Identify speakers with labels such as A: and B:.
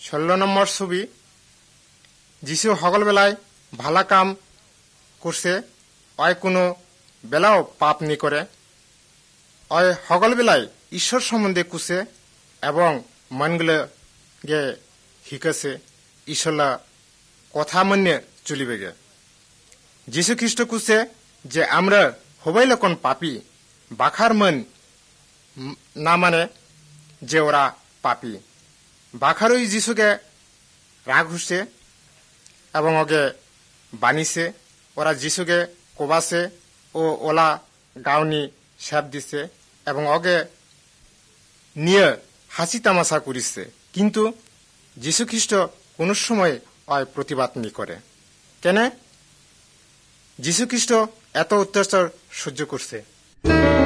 A: 16 ছবি। যিশু সকলবেলায় ভালা কাম করছে, অয় কোনো বেলাও পাপ নি করে। অয় সকলবেলায় ঈশ্বর সম্বন্ধে কুছে এবং মনগুলো গে হিকেছে ঈশ্বরলা কথা মনে চলিবে গে। যীশু খ্রিস্ট কুছে যে আমরা হবাইলে কোন পাপি, বাখার মন না মানে যে ওরা পাপি। বাখারই যিশুকে রাগ হুসছে এবং ওকে বানিছে। ওরা যিশুকে কোবাছে ও ওলা গাওনি স্যাপ দিছে এবং ওকে নিয়ে হাসি তামাশা করিছে। কিন্তু যীশু খ্রিস্ট কোন সময় অয় প্রতিবাদ নি করে। কেন? যীশু খ্রিস্ট এত অত্যাচার সহ্য করছে।